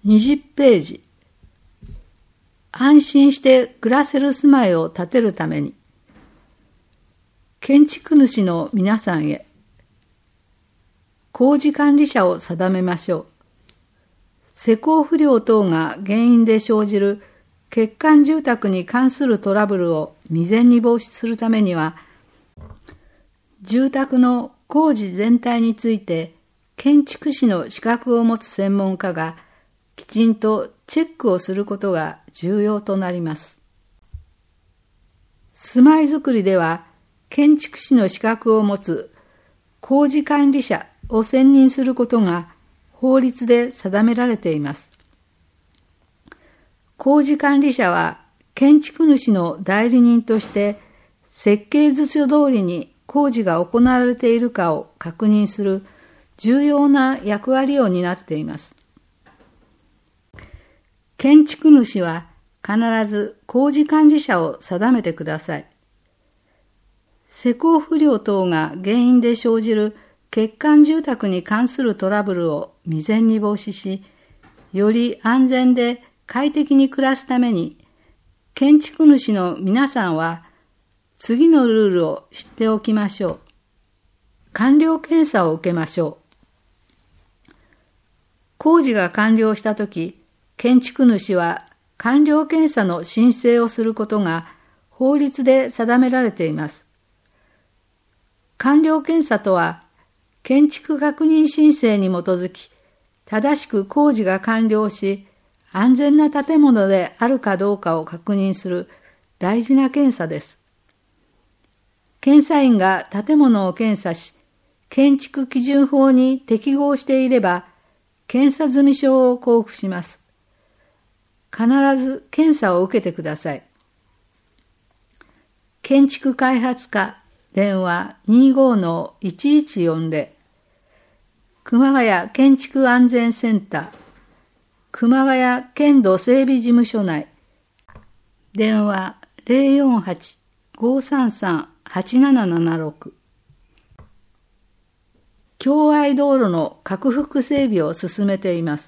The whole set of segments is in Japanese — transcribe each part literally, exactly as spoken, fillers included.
にじゅっページ。安心して暮らせる住まいを建てるために、建築主の皆さんへ、工事管理者を定めましょう。施工不良等が原因で生じる欠陥住宅に関するトラブルを未然に防止するためには、住宅の工事全体について建築士の資格を持つ専門家がきちんとチェックをすることが重要となります。住まいづくりでは建築士の資格を持つ工事管理者を選任することが法律で定められています。工事管理者は建築主の代理人として設計図書通りに工事が行われているかを確認する重要な役割を担っています。建築主は必ず工事管理者を定めてください。施工不良等が原因で生じる欠陥住宅に関するトラブルを未然に防止し、より安全で快適に暮らすために、建築主の皆さんは次のルールを知っておきましょう。完了検査を受けましょう。工事が完了したとき、建築主は完了検査の申請をすることが法律で定められています。完了検査とは、建築確認申請に基づき、正しく工事が完了し、安全な建物であるかどうかを確認する大事な検査です。検査員が建物を検査し、建築基準法に適合していれば、検査済証を交付します。必ず検査を受けてください。建築開発課電話 にじゅうごのいちいちよんぜろ 熊谷建築安全センター熊谷県土整備事務所内電話 ゼロよんはち ごさんさん はちななななろく 共愛道路の拡幅整備を進めています。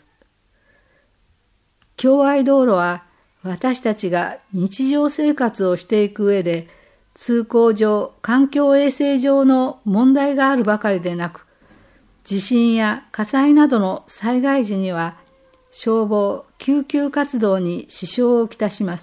共愛道路は私たちが日常生活をしていく上で通行上、環境衛生上の問題があるばかりでなく、地震や火災などの災害時には消防・救急活動に支障をきたします。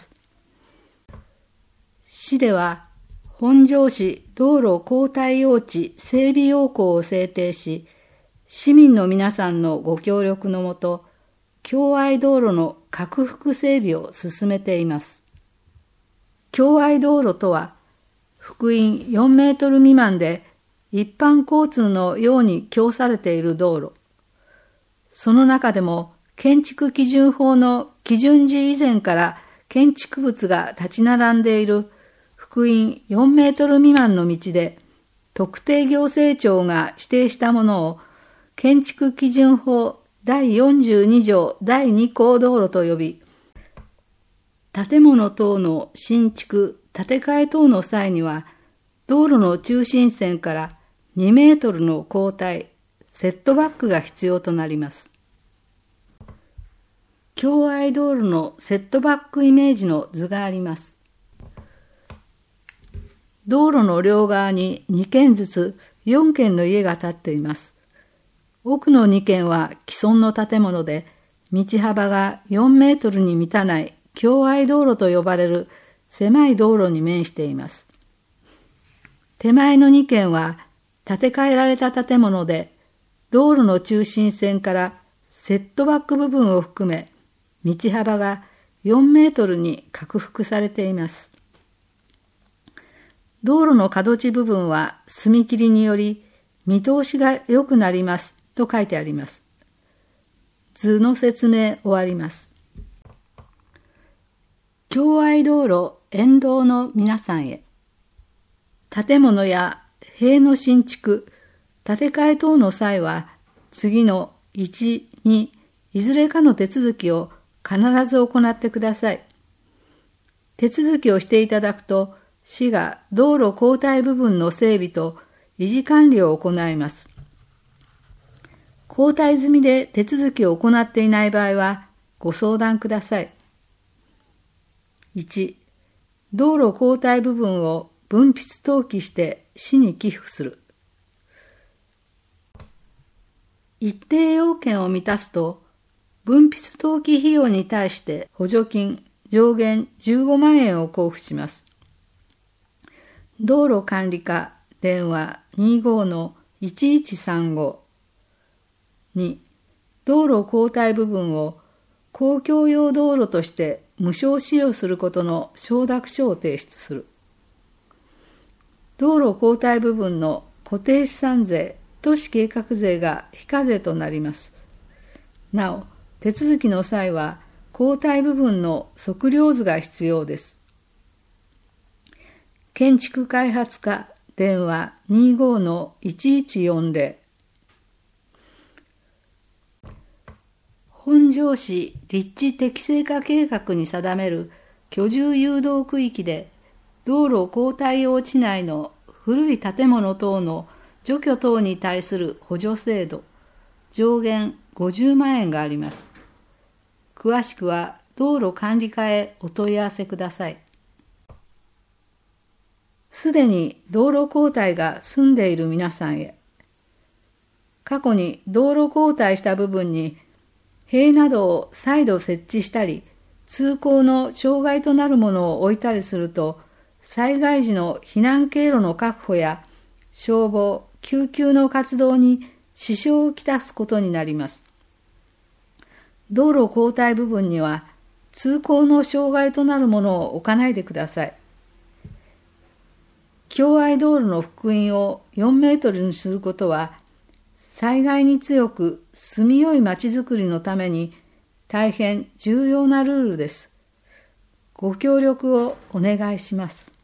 市では本庄市道路交代用地整備要項を制定し、市民の皆さんのご協力のもと、共愛道路の拡幅整備を進めています。共愛道路とは、幅員よんメートル未満で一般交通のように供されている道路。その中でも建築基準法の基準時以前から建築物が立ち並んでいる幅員よんメートル未満の道で特定行政庁が指定したものを建築基準法だいよんじゅうに条だいに項道路と呼び、建物等の新築、建て替え等の際には、道路の中心線からにメートルの後退、セットバックが必要となります。共愛道路のセットバックイメージの図があります。道路の両側ににけんずつよんけんの家が建っています。奥のにけんは既存の建物で、道幅がよんメートルに満たない共愛道路と呼ばれる狭い道路に面しています。手前のにけんは建て替えられた建物で、道路の中心線からセットバック部分を含め、道幅がよんメートルに拡幅されています。道路の角地部分は隅切りにより見通しが良くなりますと書いてあります。図の説明終わります。共愛道路沿道の皆さんへ。建物や塀の新築、建て替え等の際は、次のいち、に、いずれかの手続きを必ず行ってください。手続きをしていただくと、市が道路交代部分の整備と維持管理を行います。交代済みで手続きを行っていない場合は、 ご相談ください。いち、道路交代部分を分泌登記して市に寄付する。一定要件を満たすと、分泌登記費用に対して補助金上限じゅうごまんえんを交付します。道路管理課電話 にじゅうごのいちいちさんご。に、道路交代部分を公共用道路として無償使用することの承諾書を提出する。道路交代部分の固定資産税、都市計画税が非課税となります。なお、手続きの際は交代部分の測量図が必要です。建築開発課電話 にじゅうごのいちいちよんぜろ。本庄市立地適正化計画に定める居住誘導区域で道路交代用地内の古い建物等の除去等に対する補助制度上限ごじゅうまんえんがあります。詳しくは道路管理課へお問い合わせください。すでに道路交代が済んでいる皆さんへ。過去に道路交代した部分に塀などを再度設置したり、通行の障害となるものを置いたりすると、災害時の避難経路の確保や消防、救急の活動に支障をきたすことになります。道路交代部分には、通行の障害となるものを置かないでください。共愛道路の幅員をよんメートルにすることは、災害に強く住みよいまちづくりのために大変重要なルールです。ご協力をお願いします。